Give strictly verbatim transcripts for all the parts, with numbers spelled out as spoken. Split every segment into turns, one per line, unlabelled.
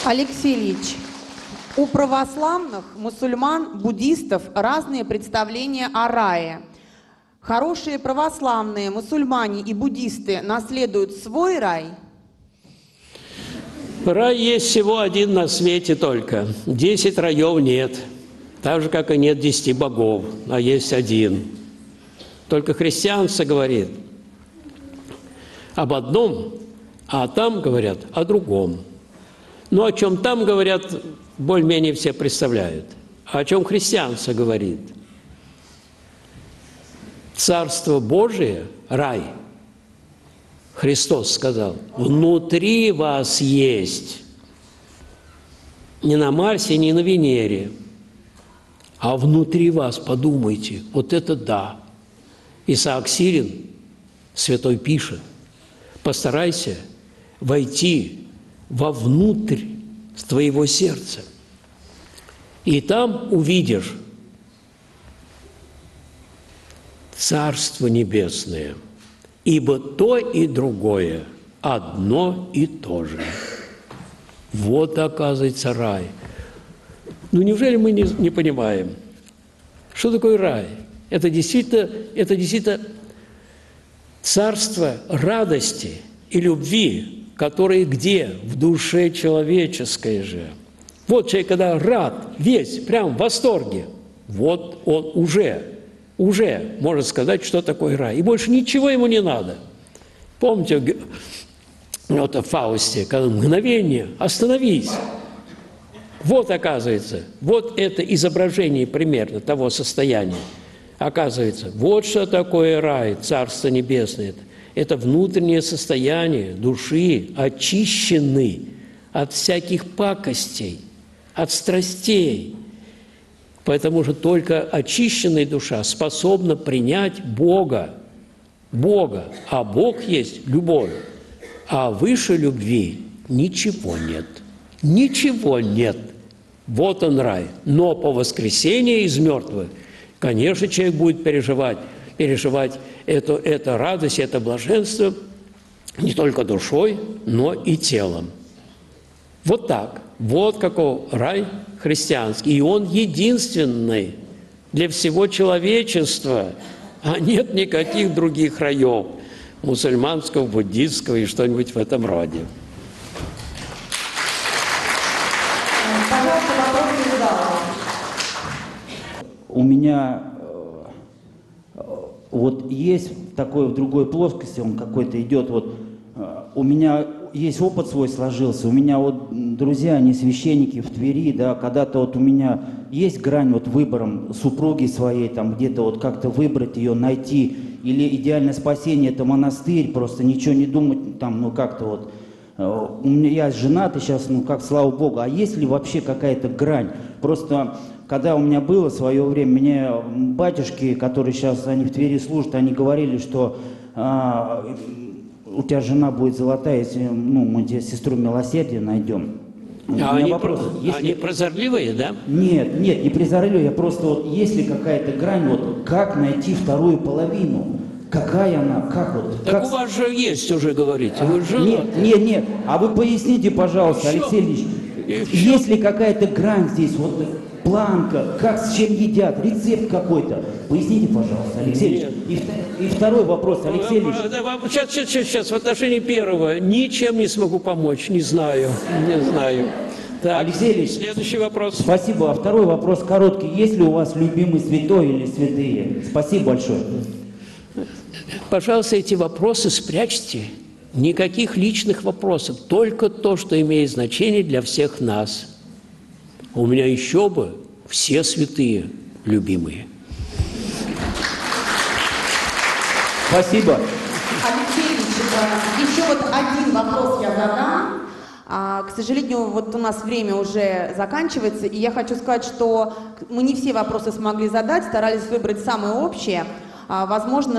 Алексей Ильич, у православных, мусульман, буддистов разные представления о рае. Хорошие православные, мусульмане и буддисты наследуют свой рай?
Рай есть всего один на свете только. Десять раев нет. Так же, как и нет десяти богов, а есть один. Только христианство говорит об одном, а там говорят о другом. Но о чем там говорят, более-менее все представляют. А о чем христианство говорит? Царство Божие, рай, Христос сказал, внутри вас есть. Не на Марсе, не на Венере, а внутри вас, подумайте, вот это да. Исаак Сирин, святой, пишет, постарайся войти вовнутрь твоего сердца, и там увидишь Царство Небесное, ибо то и другое одно и то же. Вот, оказывается, рай. Ну, неужели мы не, не понимаем, что такое рай? Это действительно, это действительно царство радости и любви, которые где? В душе человеческой же. Вот человек, когда рад, весь, прям в восторге, вот он уже, уже может сказать, что такое рай. И больше ничего ему не надо. Помните, вот в Фаусте, когда мгновение, остановись. Вот, оказывается, вот это изображение примерно того состояния. Оказывается, вот что такое рай, Царство Небесное. Это внутреннее состояние души, очищенный от всяких пакостей, от страстей. Поэтому же только очищенная душа способна принять Бога. Бога. А Бог есть любовь. А выше любви ничего нет. Ничего нет. Вот он рай. Но по воскресении из мертвых, конечно, человек будет переживать, переживать эту, эту радость, это блаженство не только душой, но и телом. Вот так. Вот какой рай христианский. И он единственный для всего человечества. А нет никаких других раев. Мусульманского, буддистского и что-нибудь в этом роде.
Пожалуйста, вопрос из зала.
У меня э, вот есть такой в другой плоскости, он какой-то идет, вот э, у меня есть опыт свой сложился, у меня вот друзья, они священники в Твери, да, когда-то вот у меня есть грань вот выбором супруги своей, там где-то вот как-то выбрать ее, найти, или идеальное спасение это монастырь, просто ничего не думать, там, ну как-то вот, э, у меня, я женат, и сейчас, ну как, слава Богу, а есть ли вообще какая-то грань? Просто когда у меня было в свое время, мне батюшки, которые сейчас, они в Твери служат, они говорили, что а, у тебя жена будет золотая, если ну, мы тебе сестру милосердия найдем.
А они,
вопрос,
про...
если...
они прозорливые, да?
Нет, нет, не прозорливые, я просто вот, есть ли какая-то грань, вот как найти вторую половину? Какая она, как вот?
Так
как...
у вас же есть уже, говорите,
А,
вы же...
нет, нет, нет, а вы поясните, пожалуйста,
Еще?
Алексей Ильич,
Еще?
есть ли какая-то грань здесь, вот планка, как с чем едят, рецепт какой-то? Поясните, пожалуйста, Алексей Ильич. И, и второй вопрос, Алексей Ильич.
Сейчас, сейчас, сейчас, сейчас, в отношении первого ничем не смогу помочь, не знаю, не знаю. Так,
Алексей Ильич,
следующий вопрос.
Спасибо. А второй вопрос короткий. Есть ли у вас любимый святой или святые? Спасибо большое.
Пожалуйста, эти вопросы спрячьте. Никаких личных вопросов, только то, что имеет значение для всех нас. У меня еще бы все святые любимые.
Спасибо.
Алексей Ильич, еще вот один вопрос я задам. А, к сожалению, вот у нас время уже заканчивается, и я хочу сказать, что мы не все вопросы смогли задать, старались выбрать самые общие. А, возможно,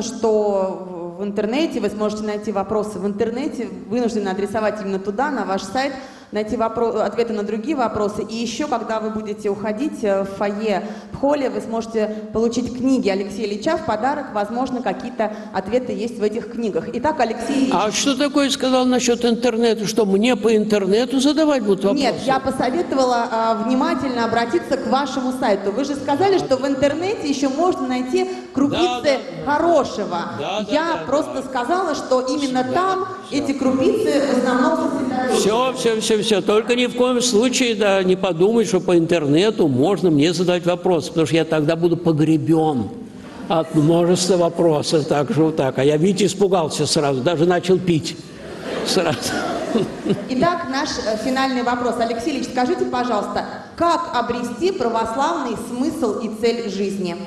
что в интернете вы сможете найти вопросы в интернете, вынуждены адресовать именно туда, на ваш сайт. найти вопро- ответы на другие вопросы. И еще, когда вы будете уходить в фойе, в холле, вы сможете получить книги Алексея Ильича в подарок. Возможно, какие-то ответы есть в этих книгах. Итак, Алексей Ильич.
А что такое сказал насчет интернета? Что, мне по интернету задавать будут вопросы?
Нет, я посоветовала а, внимательно обратиться к вашему сайту. Вы же сказали, что в интернете еще можно найти крупицы
Да, да, да.
хорошего.
Да, да,
я
да,
просто
да.
сказала, что именно там эти крупицы в основном сосредоточены.
Все, все, все, все. Только ни в коем случае, да, не подумай, что по интернету можно мне задать вопросы, потому что я тогда буду погребен от множества вопросов. Так же вот так. А я, видите, испугался сразу, даже начал пить сразу.
Итак, наш э, финальный вопрос. Алексей Ильич, скажите, пожалуйста, как обрести православный смысл и цель жизни?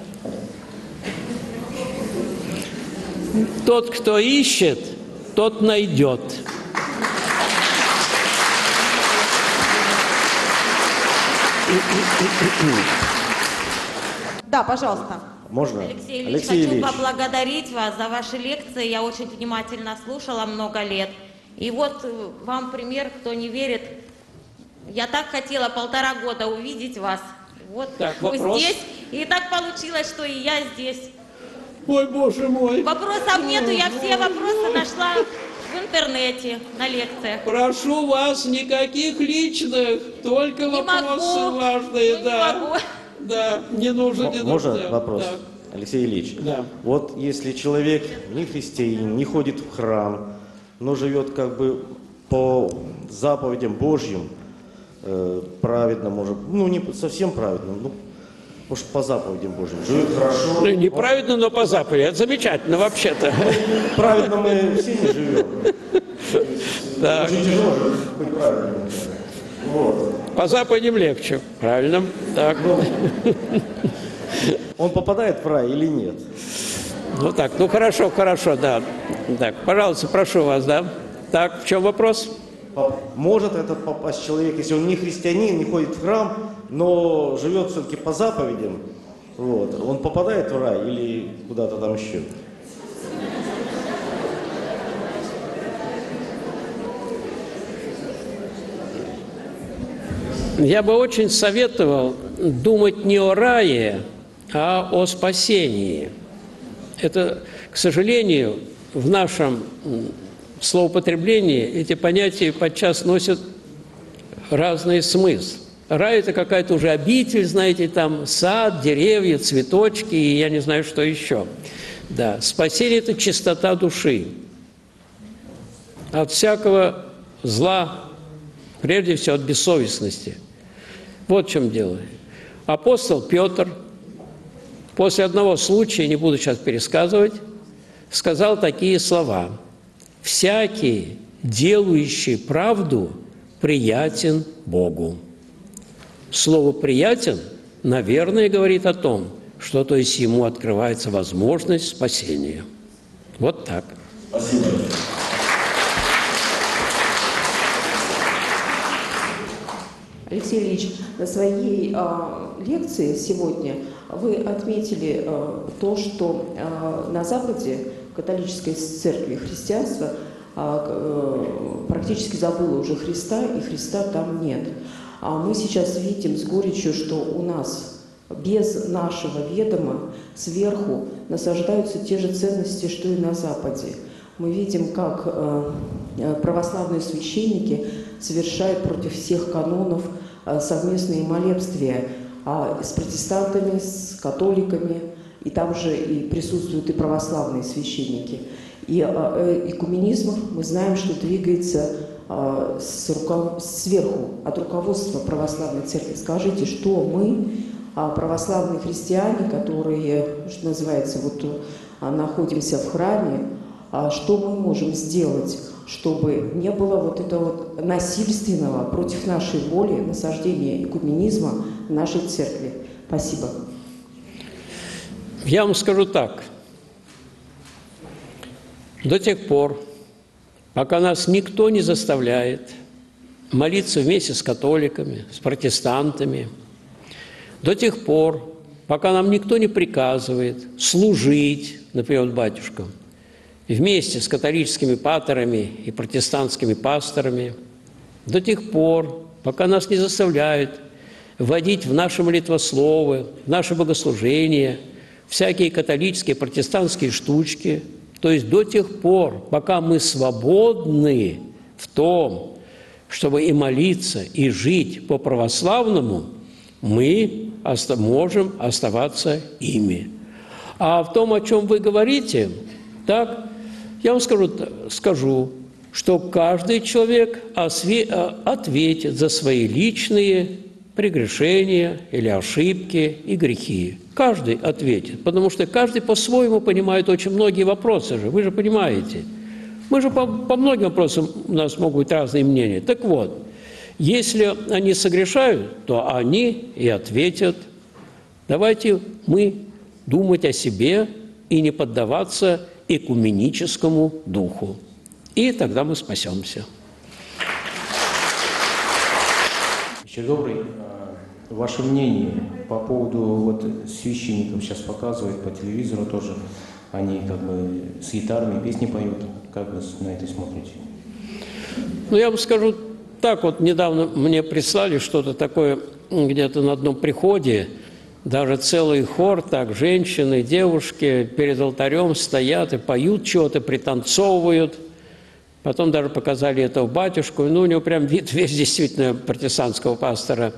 Тот, кто ищет, тот найдет.
Да, пожалуйста.
Можно?
Алексей Ильич,
Алексей
хочу
Ильич.
поблагодарить вас за ваши лекции. Я очень внимательно слушала много лет. И вот э, вам пример, кто не верит. Я так хотела полтора года увидеть вас. Вот
Так,
вы
вопрос?
здесь. И так получилось, что и я здесь.
Ой, боже мой.
Вопросов нету, я все вопросы нашла в интернете на лекциях.
Прошу вас, никаких личных, только
Не
вопросы
могу.
важные,
Ну, не
да.
могу.
Да, не нужно, не
М-
нужно.
Можно вопрос?
Да.
Алексей Ильич,
Да.
вот если человек не христианин, не ходит в храм, но живет как бы по заповедям Божьим, э, праведно, может, ну не совсем праведно, ну, может, по заповедям Божьим, живет хорошо.
Ну, неправильно, но по заповеди. Это замечательно вообще-то.
Праведно мы все не живем.
Так.
Очень тяжело быть праведным. Вот.
По заповедям легче. Правильно. Так.
Он попадает в рай или нет?
Ну так, ну хорошо, хорошо, да. Так, пожалуйста, прошу вас, да. Так, в чем вопрос?
Поп- Может этот попасть человек, если он не христианин, не ходит в храм, но живет все-таки по заповедям, вот, он попадает в рай или куда-то там еще?
Я бы очень советовал думать не о рае, а о спасении. Это, к сожалению, в нашем м, словоупотреблении эти понятия подчас носят разный смысл. Рай – это какая-то уже обитель, знаете, там сад, деревья, цветочки и я не знаю, что еще. Да. Спасение – это чистота души от всякого зла, прежде всего от бессовестности. Вот в чем дело. Апостол Петр после одного случая, не буду сейчас пересказывать, сказал такие слова: «Всякий, делающий правду, приятен Богу». Слово «приятен», наверное, говорит о том, что то есть ему открывается возможность спасения. Вот так.
Спасибо.
Алексей Ильич, на своей э, лекции сегодня вы отметили э, то, что э, на Западе католической церкви христианство э, э, практически забыло уже Христа, и Христа там нет. А мы сейчас видим с горечью, что у нас без нашего ведома сверху насаждаются те же ценности, что и на Западе. Мы видим, как э, православные священники совершают против всех канонов э, совместные молебствия а с протестантами, с католиками, и там же и присутствуют и православные священники. И э, экуменизм, мы знаем, что двигается э, с руков... сверху, от руководства православной церкви. Скажите, что мы, э, православные христиане, которые, что называется, вот, э, находимся в храме, э, что мы можем сделать, чтобы не было вот этого вот насильственного против нашей воли насаждения экуменизма в нашей церкви? Спасибо.
Я вам скажу так. До тех пор, пока нас никто не заставляет молиться вместе с католиками, с протестантами, до тех пор, пока нам никто не приказывает служить, например, батюшкам, вместе с католическими паторами и протестантскими пасторами, до тех пор, пока нас не заставляют вводить в наши молитвословы, в наше богослужение всякие католические, протестантские штучки, то есть до тех пор, пока мы свободны в том, чтобы и молиться, и жить по-православному, мы оста- можем оставаться ими. А в том, о чем вы говорите, так, я вам скажу, скажу что каждый человек осве- ответит за свои личные прегрешения или ошибки и грехи. Каждый ответит, потому что каждый по-своему понимает очень многие вопросы же, вы же понимаете. Мы же по, по многим вопросам у нас могут быть разные мнения. Так вот, если они согрешают, то они и ответят. Давайте мы думать о себе и не поддаваться экуменическому духу. И тогда мы спасемся.
Вечер добрый. Ваше мнение по поводу вот священников сейчас показывают по телевизору тоже, они как бы с гитарами песни поют. Как вы на это смотрите?
Ну, я вам скажу так, вот недавно мне прислали что-то такое где-то на одном приходе, даже целый хор, так, женщины, девушки перед алтарем стоят и поют что-то, пританцовывают. Потом даже показали этого батюшку, ну, у него прям вид весь действительно протестантского пастора.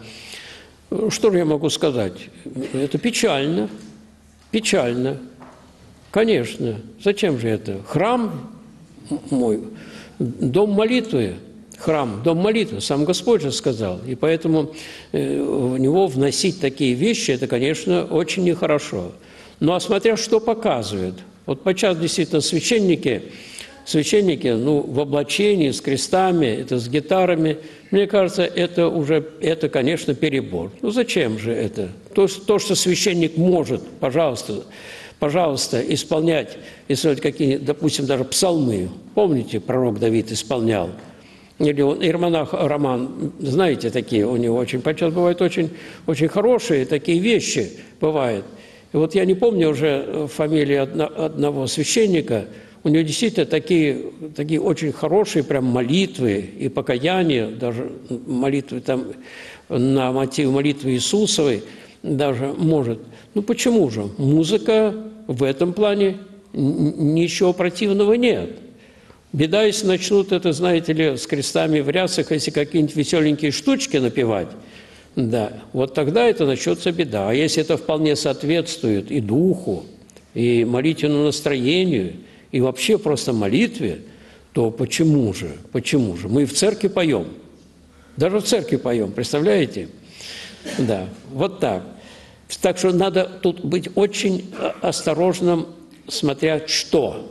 Что же я могу сказать? Это печально, печально. Конечно, зачем же это? Храм мой, дом молитвы, храм, дом молитвы, сам Господь же сказал. И поэтому в него вносить такие вещи, это, конечно, очень нехорошо. Ну, а смотря что показывают. Вот подчас действительно священники, священники, ну, в облачении, с крестами, это с гитарами, мне кажется, это уже, это, конечно, перебор. Ну, зачем же это? То, то что священник может, пожалуйста, пожалуйста, исполнять, исполнять какие, допустим, даже псалмы. Помните, пророк Давид исполнял? Или он, иеромонах Роман, знаете, такие у него очень, подчас бывают очень, очень хорошие такие вещи, бывают. И вот я не помню уже фамилии одно, одного священника, у него действительно такие, такие очень хорошие прям молитвы и покаяния, даже молитвы там на мотив молитвы Иисусовой даже может. Ну почему же? Музыка в этом плане ничего противного нет. Беда, если начнут это, знаете ли, с крестами в рясах, если какие-нибудь веселенькие штучки напевать, да, вот тогда это начнется беда. А если это вполне соответствует и духу, и молитвенному настроению, и вообще просто молитве, то почему же, почему же? Мы в церкви поем, даже в церкви поем, представляете? Да, вот так. Так что надо тут быть очень осторожным, смотря что.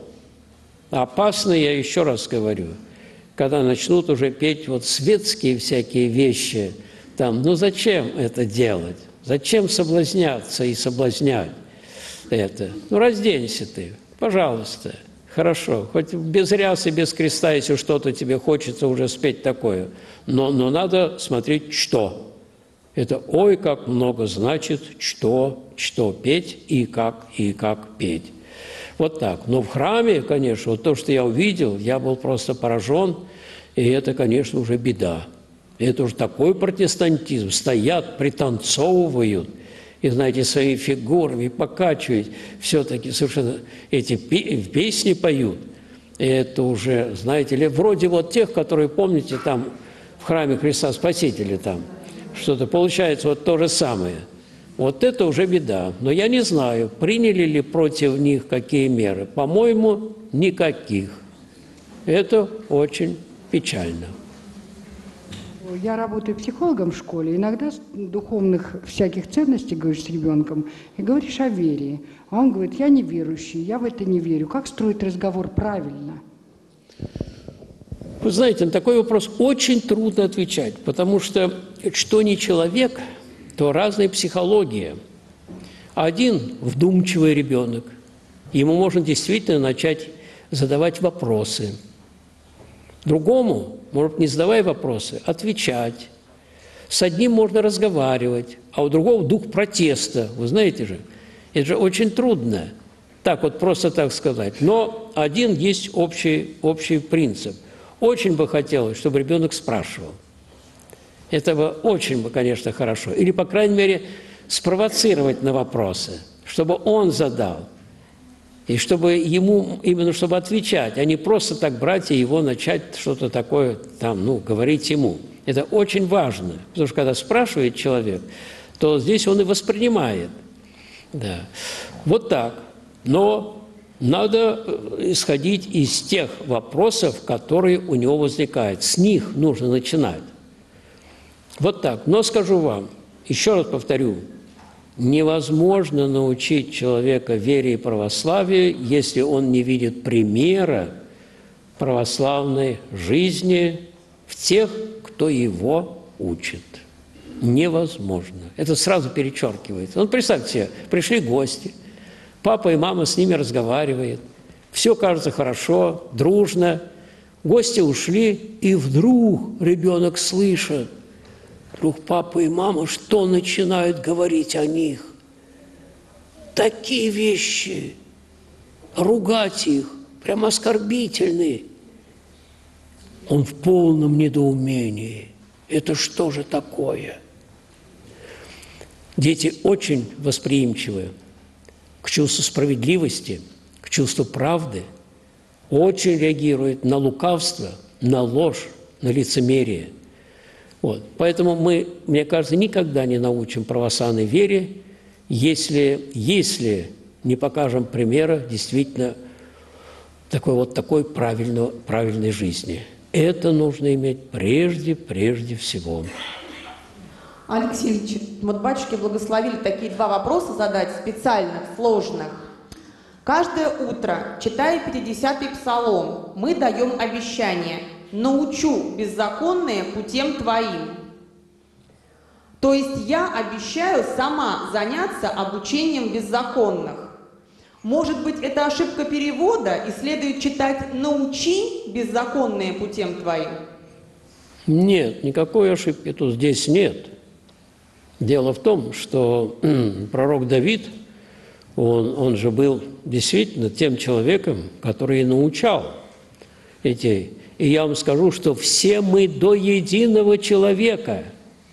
Опасно, я еще раз говорю, когда начнут уже петь вот светские всякие вещи, там, ну зачем это делать? Зачем соблазняться и соблазнять это? Ну разденься ты, пожалуйста. Хорошо, хоть без рясы, без креста, если что-то тебе хочется уже спеть такое. Но, но надо смотреть, что. Это ой, как много значит, что, что петь и как, и как петь. Вот так. Но в храме, конечно, вот то, что я увидел, я был просто поражен, и это, конечно, уже беда. Это уже такой протестантизм. Стоят, пританцовывают, и, знаете, своими фигурами покачивают, все-таки совершенно эти песни поют. И это уже, знаете ли, вроде вот тех, которые, помните, там в храме Христа Спасителя, там что-то получается вот то же самое. Вот это уже беда. Но я не знаю, приняли ли против них какие меры. По-моему, никаких. Это очень печально.
Я работаю психологом в школе. Иногда духовных всяких ценностей говоришь с ребенком и говоришь о вере. А он говорит, я не верующий, я в это не верю. Как строить разговор правильно?
Вы знаете, на такой вопрос очень трудно отвечать, потому что что не человек, то разная психология. Один вдумчивый ребенок, ему можно действительно начать задавать вопросы. Другому, может, не задавая вопросы, отвечать. С одним можно разговаривать, а у другого дух протеста. Вы знаете же, это же очень трудно, так вот просто так сказать. Но один есть общий, общий принцип. очень бы хотелось, чтобы ребенок спрашивал. Это бы очень бы, конечно, хорошо. Или, по крайней мере, спровоцировать на вопросы, чтобы он задал. И чтобы ему, именно чтобы отвечать, а не просто так брать и его начать что-то такое там, ну, говорить ему. Это очень важно, потому что когда спрашивает человек, то здесь он и воспринимает. Да. Вот так. Но надо исходить из тех вопросов, которые у него возникают. С них нужно начинать. Вот так. Но скажу вам, еще раз повторю, невозможно научить человека вере и православию, если он не видит примера православной жизни в тех, кто его учит. Невозможно. Это сразу перечеркивается. Ну, представьте себе, пришли гости, папа и мама с ними разговаривают, все кажется хорошо, дружно, гости ушли, и вдруг ребенок слышит, вдруг папа и мама что начинают говорить о них? Такие вещи, ругать их, прям оскорбительные. Он в полном недоумении. Это что же такое? Дети очень восприимчивы к чувству справедливости, к чувству правды, очень реагируют на лукавство, на ложь, на лицемерие. Вот. Поэтому мы, мне кажется, никогда не научим православной вере, если, если не покажем примера действительно такой вот такой правильной, правильной жизни. Это нужно иметь прежде, прежде всего.
Алексей Ильич, вот батюшки благословили такие два вопроса задать, специальных, сложных. Каждое утро, читая пятидесятый псалом, мы даем обещание: «Научу беззаконные путем Твоим». То есть я обещаю сама заняться обучением беззаконных. Может быть, это ошибка перевода, и следует читать «научи беззаконные путем Твоим»?
Нет, никакой ошибки тут здесь нет. Дело в том, что пророк Давид, он, он же был действительно тем человеком, который научал детей. И я вам скажу, что все мы до единого человека,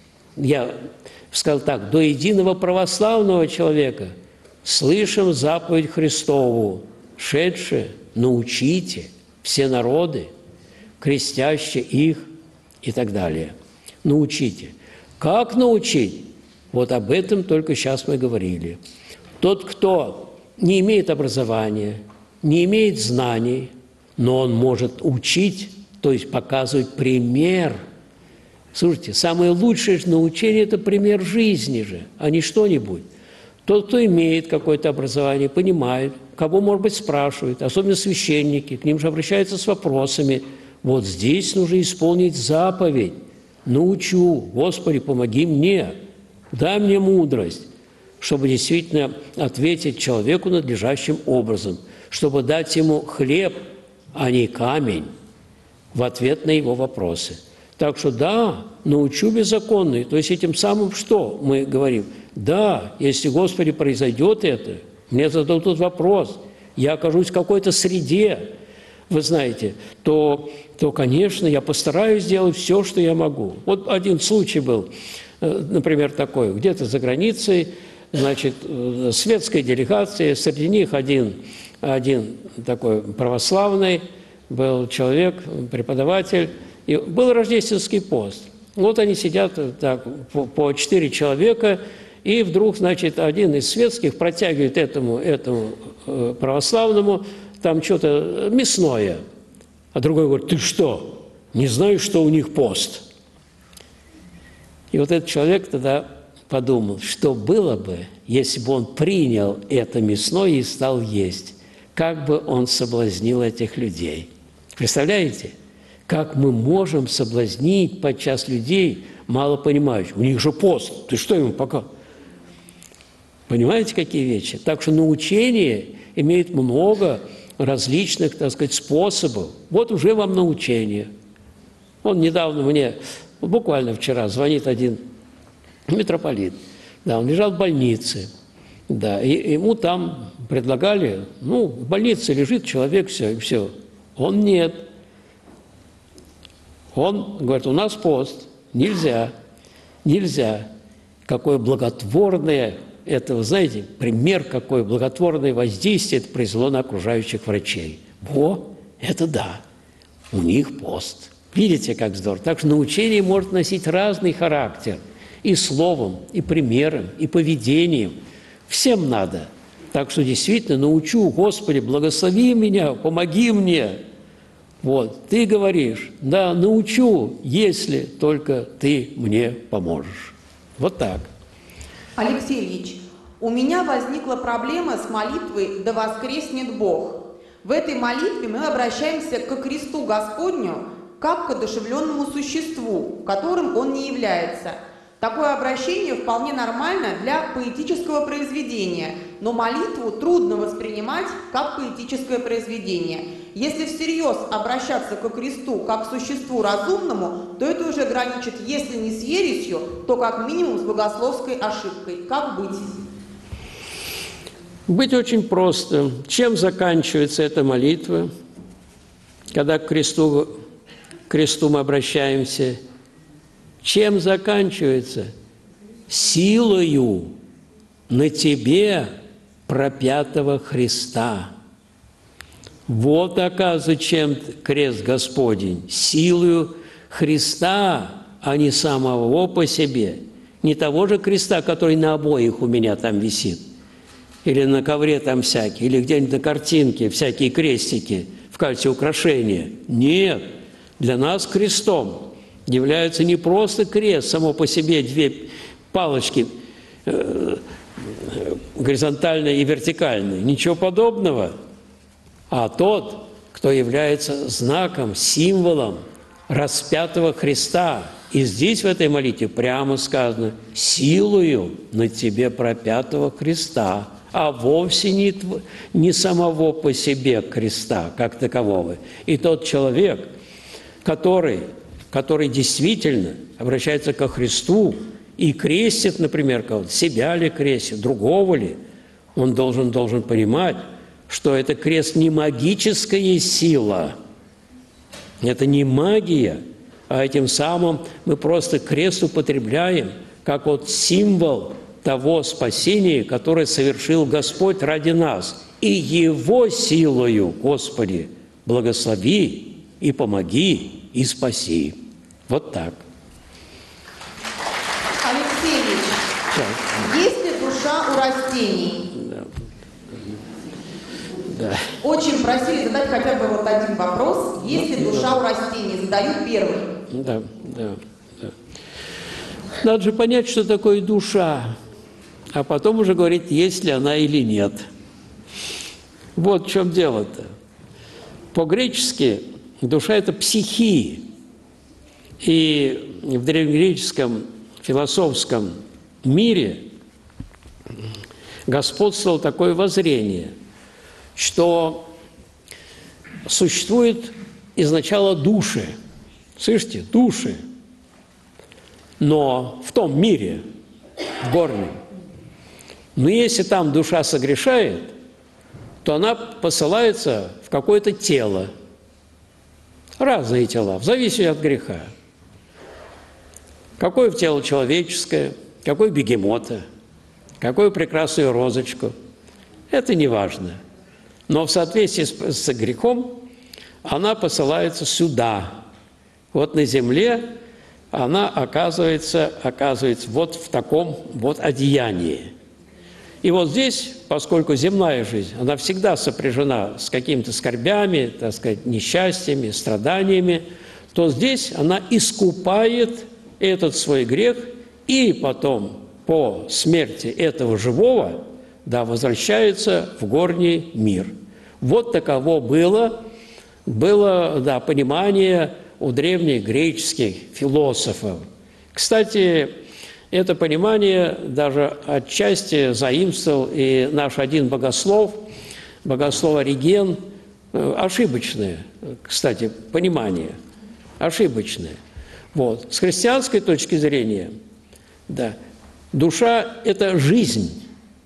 я сказал так, до единого православного человека, слышим заповедь Христову: «Шедше, научите все народы, крестяще их» и так далее. Научите. Как научить? Вот об этом только сейчас мы говорили. Тот, кто не имеет образования, не имеет знаний, но он может учить, то есть показывать пример. Слушайте, самое лучшее же научение – это пример жизни же, а не что-нибудь. Тот, кто имеет какое-то образование, понимает, кого, может быть, спрашивают, особенно священники, к ним же обращаются с вопросами. Вот здесь нужно исполнить заповедь. Научу, Господи, помоги мне, дай мне мудрость, чтобы действительно ответить человеку надлежащим образом, чтобы дать ему хлеб, а не камень, в ответ на его вопросы. Так что да, научу беззаконные, то есть этим самым что мы говорим? Да, если, Господи, произойдет это, мне зададут вопрос, я окажусь в какой-то среде, вы знаете, то, то, конечно, я постараюсь сделать все, что я могу. Вот один случай был, например, такой, где-то за границей, значит, светская делегация, среди них один, один такой православный был человек, преподаватель, и был рождественский пост. Вот они сидят так, по, по четыре человека, и вдруг, значит, один из светских протягивает этому, этому э, православному там что-то мясное. А другой говорит: ты что, не знаешь, что у них пост? И вот этот человек тогда подумал, что было бы, если бы он принял это мясное и стал есть. Как бы он соблазнил этих людей. Представляете? Как мы можем соблазнить подчас людей, мало понимающих. У них же пост. Ты что ему пока? Понимаете, какие вещи? Так что научение имеет много различных, так сказать, способов. Вот уже вам научение. Он недавно мне, буквально вчера, звонит один митрополит. Да, он лежал в больнице. Да, и ему там предлагали, ну, в больнице лежит человек, все, и все. Он нет. Он говорит, у нас пост, нельзя, нельзя. Какое благотворное, это, вы знаете, пример, какое благотворное воздействие это произвело на окружающих врачей. Во, это да, у них пост. Видите, как здорово. Так что научение может носить разный характер. И словом, и примером, и поведением. Всем надо. Так что действительно научу, Господи, благослови меня, помоги мне. Вот, ты говоришь, да, научу, если только ты мне поможешь. Вот так.
Алексей Ильич, у меня возникла проблема с молитвой «Да воскреснет Бог». В этой молитве мы обращаемся ко кресту Господню как к одушевленному существу, которым он не является. Такое обращение вполне нормально для поэтического произведения, но молитву трудно воспринимать как поэтическое произведение. Если всерьез обращаться ко кресту как к существу разумному, то это уже граничит, если не с ересью, то как минимум с богословской ошибкой. Как быть?
Быть очень просто. Чем заканчивается эта молитва, когда к кресту, к кресту мы обращаемся? Чем заканчивается? Силою на тебе пропятого Христа. Вот, оказывается, чем крест Господень. Силою Христа, а не самого по себе. Не того же креста, который на обоих у меня там висит. Или на ковре там всякие, или где-нибудь на картинке всякие крестики в качестве украшения. Нет, для нас крестом является не просто крест, само по себе две палочки, э, горизонтальная и вертикальная, ничего подобного, а тот, кто является знаком, символом распятого Христа. И здесь в этой молитве прямо сказано «силою на тебе пропятого Христа», а вовсе не, не самого по себе креста, как такового. И тот человек, который... который действительно обращается ко Христу и крестит, например, кого-то, себя ли крестит, другого ли, он должен, должен понимать, что это крест не магическая сила, это не магия, а этим самым мы просто крест употребляем как вот символ того спасения, которое совершил Господь ради нас. И Его силою, Господи, благослови и помоги, и спаси. Вот так.
Алексей Ильич,
Так.
есть ли душа у растений?
Да. Да.
Очень просили задать хотя бы вот один вопрос. Есть ли душа у растений? Задаю первый.
Да, да, да. Надо же понять, что такое душа, а потом уже говорить, есть ли она или нет. Вот в чем дело-то. По-гречески душа – это психия. И в древнегреческом философском мире господствовало такое воззрение, что существует изначало души. Слышите? Души. Но в том мире, в горнем. Но если там душа согрешает, то она посылается в какое-то тело. Разные тела, в зависимости от греха. Какое тело человеческое, какое бегемота, какую прекрасную розочку. Это не важно. Но в соответствии с, с грехом она посылается сюда. Вот на земле она оказывается, оказывается вот в таком вот одеянии. И вот здесь, поскольку земная жизнь, она всегда сопряжена с какими-то скорбями, так сказать, несчастьями, страданиями, то здесь она искупает этот свой грех, и потом по смерти этого живого, да, возвращается в горний мир. Вот таково было, было, да, понимание у древних греческих философов. Кстати, это понимание даже отчасти заимствовал и наш один богослов, богослов Ориген, ошибочное, кстати, понимание, ошибочное. Вот. С христианской точки зрения, да, душа – это жизнь,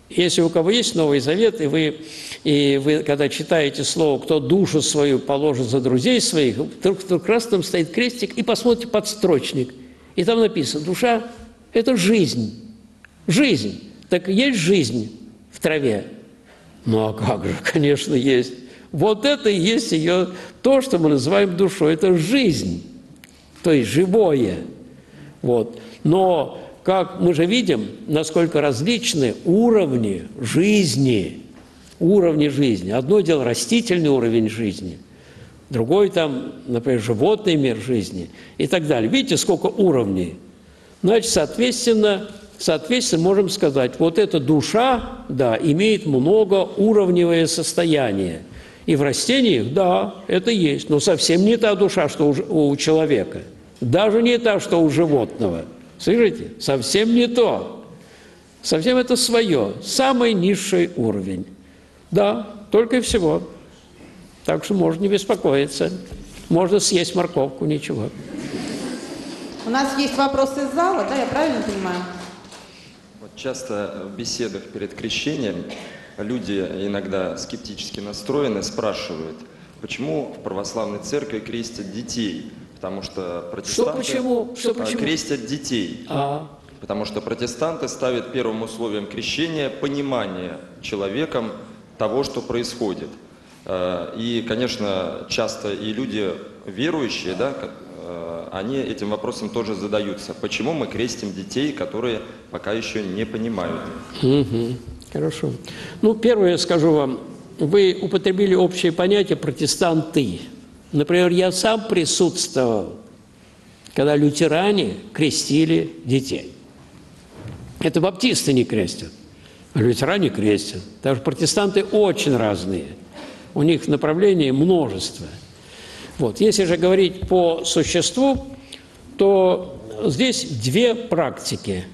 Если у кого есть Новый Завет, и вы, и вы когда читаете слово «кто душу свою положит за друзей своих», вдруг, вдруг раз там стоит крестик, и посмотрите подстрочник. И там написано: душа – это жизнь. Жизнь. Так есть жизнь в траве? Ну а как же, конечно, есть. Вот это и есть ее, то, что мы называем душой. Это жизнь, то есть живое. Вот. Но как мы же видим, насколько различны уровни жизни. Уровни жизни. Одно дело растительный уровень жизни, другой там, например, животный мир жизни и так далее. Видите, сколько уровней? Значит, соответственно, соответственно, можем сказать, вот эта душа, да, имеет многоуровневое состояние. И в растениях, да, это есть, но совсем не та душа, что у, у человека. Даже не та, что у животного. Слышите? Совсем не то. Совсем это свое. Самый низший уровень. Да, только и всего. Так что можно не беспокоиться. Можно съесть морковку, ничего.
У нас есть вопросы из зала, да, я правильно понимаю?
Вот часто в беседах перед крещением люди, иногда скептически настроены, спрашивают, почему в православной церкви крестят детей? Потому что протестанты
Что почему? Что почему?
крестят детей.
А.
Потому что протестанты ставят первым условием крещения понимание человеком того, что происходит. И, конечно, часто и люди верующие, да, они этим вопросом тоже задаются. Почему мы крестим детей, которые пока еще не понимают?
Угу. Хорошо. Ну, первое я скажу вам. Вы употребили общее понятие «протестанты». Например, я сам присутствовал, когда лютеране крестили детей. Это баптисты не крестят, а лютеране крестят. Потому что протестанты очень разные. У них направлений множество. Вот. Если же говорить по существу, то здесь две практики.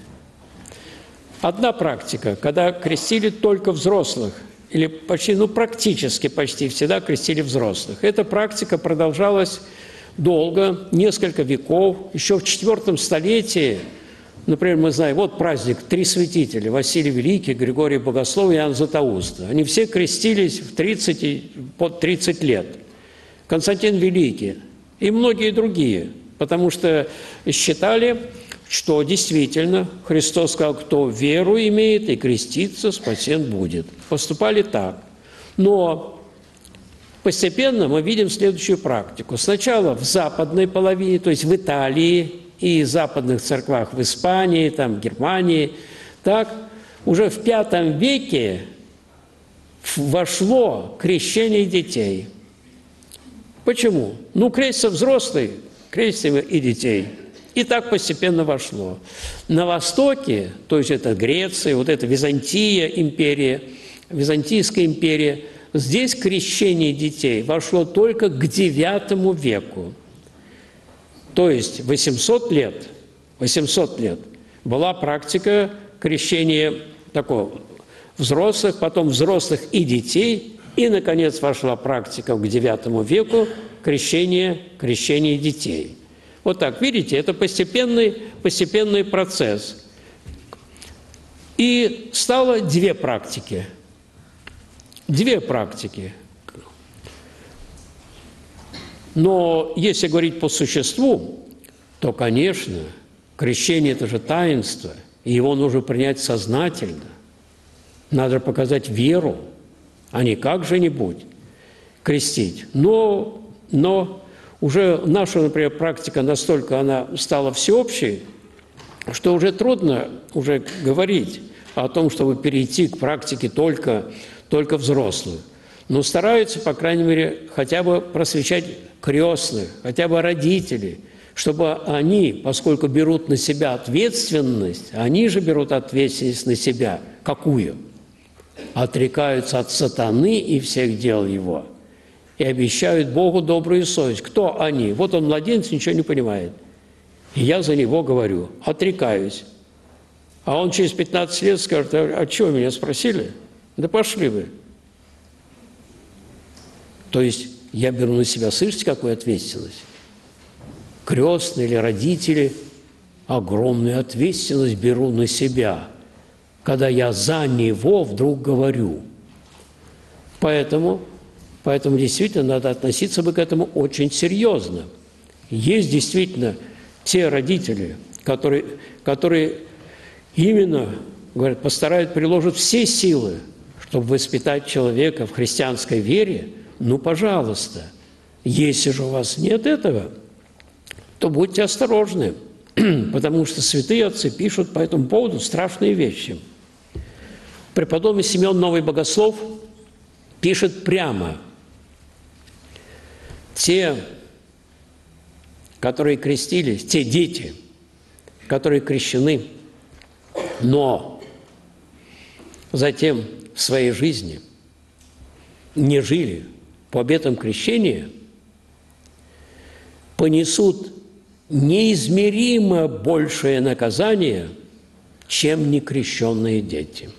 Одна практика, когда крестили только взрослых, или почти, ну, практически почти всегда крестили взрослых. Эта практика продолжалась долго, несколько веков. Еще в четвертом столетии, например, мы знаем, вот праздник «Три святителя» – Василий Великий, Григорий Богослов и Иоанн Златоуст. Они все крестились в тридцать, под тридцать лет. Константин Великий и многие другие, потому что считали, что действительно Христос сказал, кто веру имеет и крестится, спасен будет. Поступали так. Но постепенно мы видим следующую практику. Сначала в западной половине, то есть в Италии и западных церквах в Испании, там, в Германии, так, уже в пятом веке вошло крещение детей. Почему? Ну, крестятся взрослые, крестим и детей. И так постепенно вошло. На Востоке, то есть это Греция, вот это Византия, империя, Византийская империя, здесь крещение детей вошло только к девятому веку. То есть восемьсот лет, восемьсот лет была практика крещения такого взрослых, потом взрослых и детей, и, наконец, вошла практика к девятому веку крещения, крещения детей. Вот так, видите, это постепенный, постепенный процесс. И стало две практики. Две практики. Но если говорить по существу, то, конечно, крещение – это же таинство, и его нужно принять сознательно. Надо показать веру, а не как же-нибудь крестить. Но, но уже наша, например, практика настолько она стала всеобщей, что уже трудно уже говорить о том, чтобы перейти к практике только, только взрослых. Но стараются, по крайней мере, хотя бы просвещать крестных, хотя бы родителей, чтобы они, поскольку берут на себя ответственность, они же берут ответственность на себя. Какую? Отрекаются от сатаны и всех дел его. И обещают Богу добрую совесть. Кто они? Вот он младенец, ничего не понимает. И я за него говорю, отрекаюсь. А он через пятнадцать лет скажет, а, а что, меня спросили? Да пошли вы. То есть я беру на себя, слышите, какую ответственность? Крестные или родители огромную ответственность беру на себя. когда я за него вдруг говорю. Поэтому, поэтому действительно надо относиться бы к этому очень серьезно. Есть действительно те родители, которые, которые именно, говорят, постараются, приложат все силы, чтобы воспитать человека в христианской вере. Ну, пожалуйста, если же у вас нет этого, то будьте осторожны, потому что святые отцы пишут по этому поводу страшные вещи. Преподобный Симеон Новый Богослов пишет прямо: те, которые крестились, те дети, которые крещены, но затем в своей жизни не жили по обетам крещения, понесут неизмеримо большее наказание, чем некрещенные дети.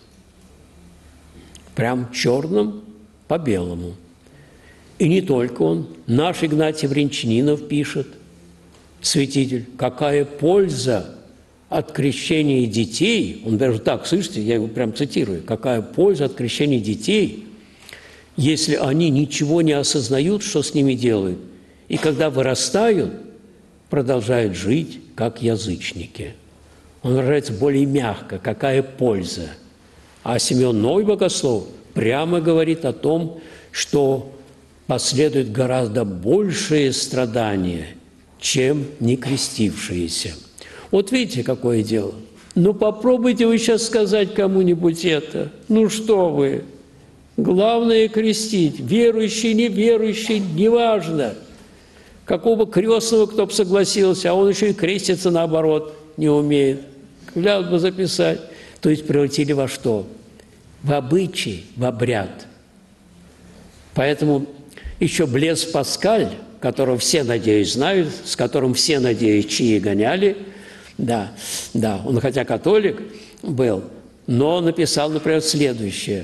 Прям черным по белому. И не только он. Наш Игнатий Бринчанинов пишет, святитель, какая польза от крещения детей, он даже так, слышите, я его прям цитирую, какая польза от крещения детей, если они ничего не осознают, что с ними делают, и когда вырастают, продолжают жить, как язычники. Он выражается более мягко, какая польза. А Симеон Новый Богослов прямо говорит о том, что последует гораздо большее страдание, чем не крестившиеся. Вот видите, какое дело. Ну, попробуйте вы сейчас сказать кому-нибудь это. Ну, что вы? Главное – крестить. Верующий, неверующий, неважно. Какого крестного кто бы согласился, а он еще и креститься, наоборот, не умеет. Клятву записать. То есть превратили во что? В обычай, в обряд. Поэтому еще Блес Паскаль, которого все, надеюсь, знают, с которым все, надеюсь, чаи гоняли, да, да, он хотя католик был, но написал, например, следующее.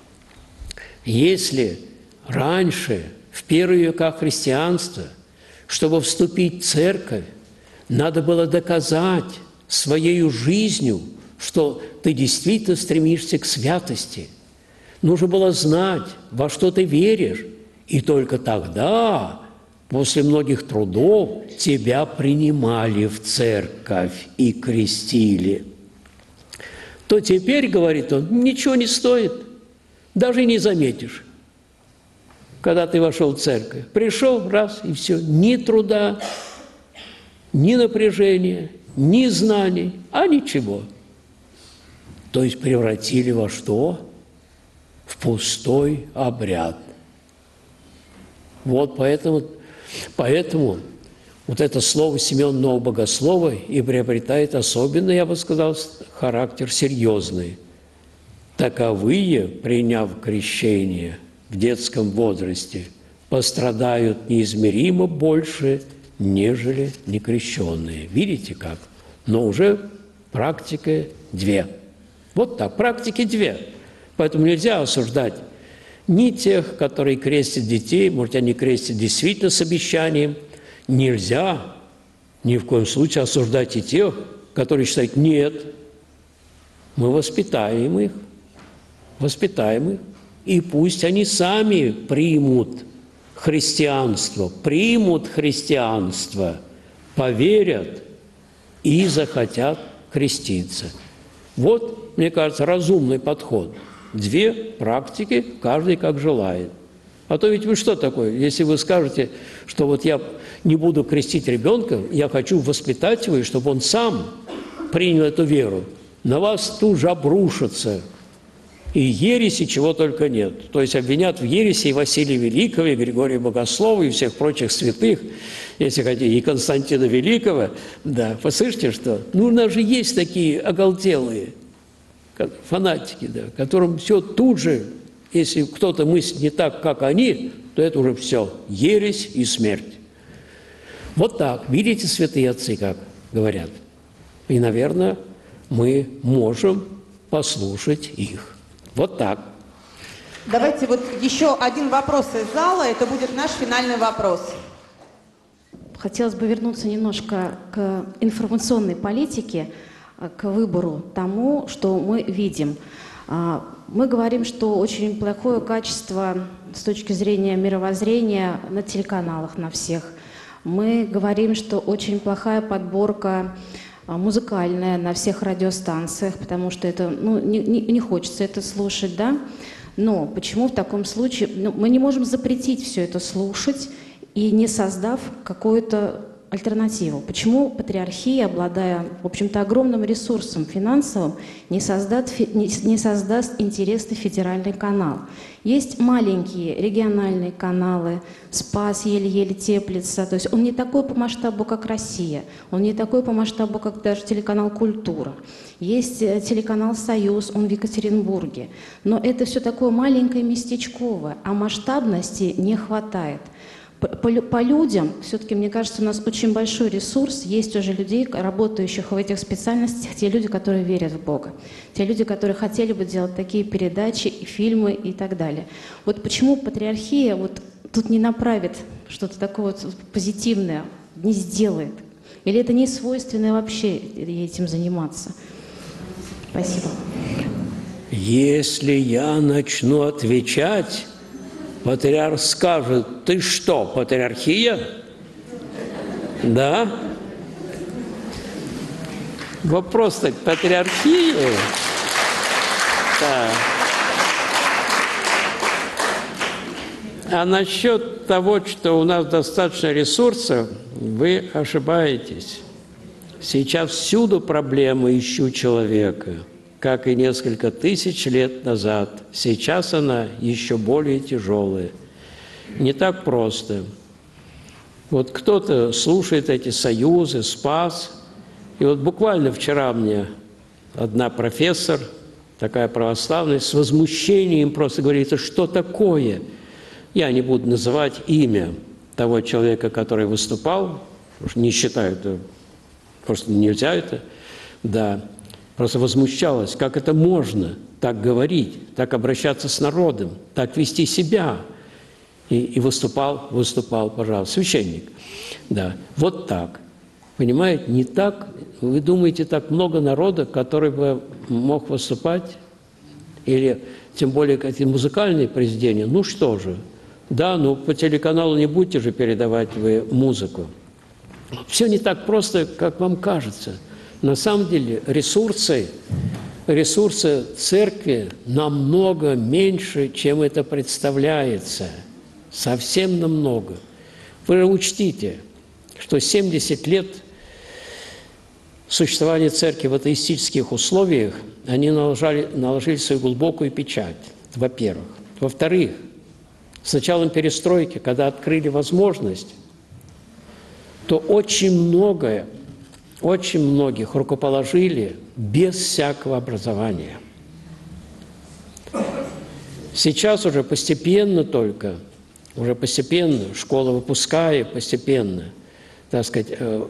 Если раньше, в первые века христианства, чтобы вступить в церковь, надо было доказать своей жизнью, что ты действительно стремишься к святости. Нужно было знать, во что ты веришь, и только тогда, после многих трудов, тебя принимали в церковь и крестили. То теперь, говорит он, ничего не стоит, даже не заметишь, когда ты вошел в церковь. Пришел, раз, и все, ни труда, ни напряжения, ни знаний, а ничего. То есть превратили во что? В пустой обряд. Вот поэтому, поэтому вот это слово Симеона Нового Богослова и приобретает особенный, я бы сказал, характер серьезный. Таковые, приняв крещение в детском возрасте, пострадают неизмеримо больше, нежели некрещенные. Видите как? Но уже практика две. Вот так, практики две. Поэтому нельзя осуждать ни тех, которые крестят детей, может, они крестят действительно с обещанием. Нельзя ни в коем случае осуждать и тех, которые считают, нет, мы воспитаем их, воспитаем их, и пусть они сами примут христианство, примут христианство, поверят и захотят креститься. Вот, мне кажется, разумный подход. Две практики, каждый как желает. А то ведь вы что такое, если вы скажете, что вот я не буду крестить ребенка, я хочу воспитать его, чтобы он сам принял эту веру, на вас тут же обрушится и ереси, чего только нет. То есть обвинят в ереси и Василия Великого, и Григория Богослова, и всех прочих святых, если хотите, и Константина Великого. Да, послышите, что? Ну, у нас же есть такие оголтелые фанатики, да, которым все тут же, если кто-то мыслит не так, как они, то это уже все, ересь и смерть. Вот так, видите, святые отцы, как говорят. И, наверное, мы можем послушать их. Вот так.
Давайте вот еще один вопрос из зала, это будет наш финальный вопрос.
Хотелось бы вернуться немножко к информационной политике. к выбору тому, что мы видим. Мы говорим, что очень плохое качество с точки зрения мировоззрения на телеканалах, на всех. Мы говорим, что очень плохая подборка музыкальная на всех радиостанциях, потому что это, ну, не, не, не хочется это слушать, да? Но почему в таком случае, ну, мы не можем запретить все это слушать и не создав какую-то альтернативу? Почему патриархия, обладая, в общем-то, огромным ресурсом финансовым, не, создаст, не, не создаст интересный федеральный канал? Есть маленькие региональные каналы, Спас еле-еле теплится, то есть он не такой по масштабу, как Россия, он не такой по масштабу, как даже телеканал «Культура». Есть телеканал «Союз», он в Екатеринбурге. Но это все такое маленькое, местечковое, а масштабности не хватает. По, по, по людям, все-таки, мне кажется, у нас очень большой ресурс, есть уже людей, работающих в этих специальностях, те люди, которые верят в Бога, те люди, которые хотели бы делать такие передачи, и фильмы и так далее. Вот почему патриархия вот тут не направит что-то такое вот позитивное, не сделает? Или это не свойственно вообще этим заниматься? Спасибо.
Если я начну отвечать, патриарх скажет: ты что, патриархия? Да? Вопрос-то к патриархии. Да. А насчет того, что у нас достаточно ресурсов, вы ошибаетесь. Сейчас всюду проблема «ищу человека», как и несколько тысяч лет назад. Сейчас она еще более тяжелая. Не так просто. Вот кто-то слушает эти союзы, Спас. И вот буквально вчера мне одна профессор, такая православная, с возмущением просто говорит: что такое? Я не буду называть имя того человека, который выступал, потому что не считаю это, просто нельзя это, да. Просто возмущалась, как это можно так говорить, так обращаться с народом, так вести себя. И, и выступал, выступал, пожалуйста, священник. Да, вот так. Понимаете, не так. Вы думаете, так много народа, который бы мог выступать? Или, тем более, какие-то музыкальные произведения? Ну что же, да, ну по телеканалу не будете же передавать вы музыку. Все не так просто, как вам кажется. На самом деле ресурсы, ресурсы церкви намного меньше, чем это представляется. Совсем намного. Вы учтите, что семьдесят лет существования церкви в атеистических условиях, они наложили, наложили свою глубокую печать, во-первых. Во-вторых, с началом перестройки, когда открыли возможность, то очень многое, очень многих рукоположили без всякого образования. Сейчас уже постепенно только, уже постепенно, школа выпуская постепенно, так сказать,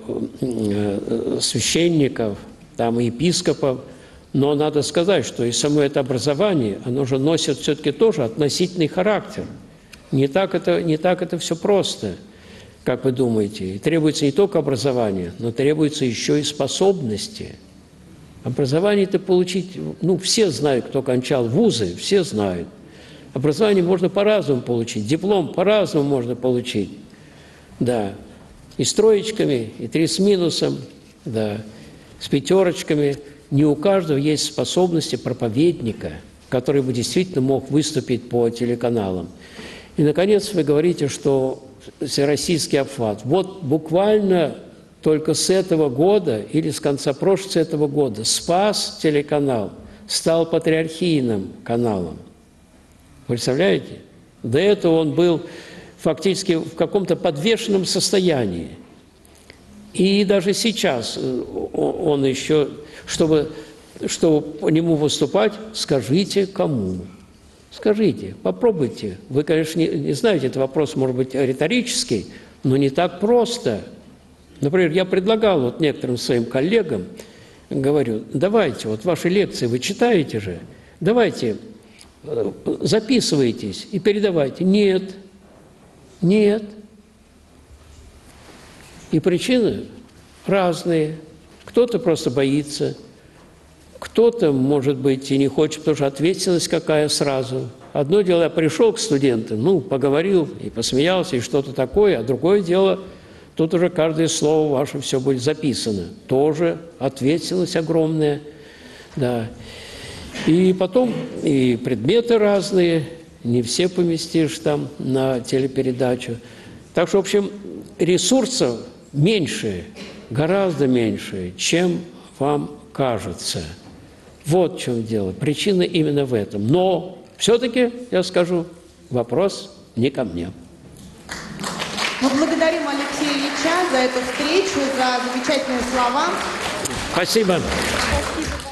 священников, там и епископов, но надо сказать, что и само это образование, оно же носит все-таки тоже относительный характер. Не так это, не так это все просто, как вы думаете. И требуется не только образование, но требуется еще и способности. Образование-то получить, ну, все знают, кто кончал вузы, все знают. Образование можно по-разному получить, диплом по-разному можно получить. Да, и с троечками, и три с минусом, да, с пятерочками. Не у каждого есть способности проповедника, который бы действительно мог выступить по телеканалам. И, наконец, вы говорите, что всероссийский обхват. Вот буквально только с этого года или с конца прошлого с этого года Спас телеканал стал патриархийным каналом. Представляете? До этого он был фактически в каком-то подвешенном состоянии. И даже сейчас он еще, чтобы, чтобы по нему выступать, скажите кому. Скажите, попробуйте. Вы, конечно, не, не знаете, этот вопрос может быть риторический, но не так просто. Например, я предлагал вот некоторым своим коллегам, говорю, давайте, вот ваши лекции вы читаете же, давайте, записывайтесь и передавайте. Нет, нет. И причины разные. Кто-то просто боится, Кто-то, может быть, и не хочет, потому что ответственность какая сразу. Одно дело, я пришел к студентам, ну, поговорил и посмеялся, и что-то такое, а другое дело, тут уже каждое слово ваше все будет записано. Тоже ответственность огромная, да. И потом и предметы разные, не все поместишь там на телепередачу. Так что, в общем, ресурсов меньше, гораздо меньше, чем вам кажется. Вот в чем дело. Причина именно в этом. Но все-таки, я скажу, вопрос не ко мне.
Мы благодарим Алексея Ильича за эту встречу, за замечательные слова.
Спасибо.
Спасибо.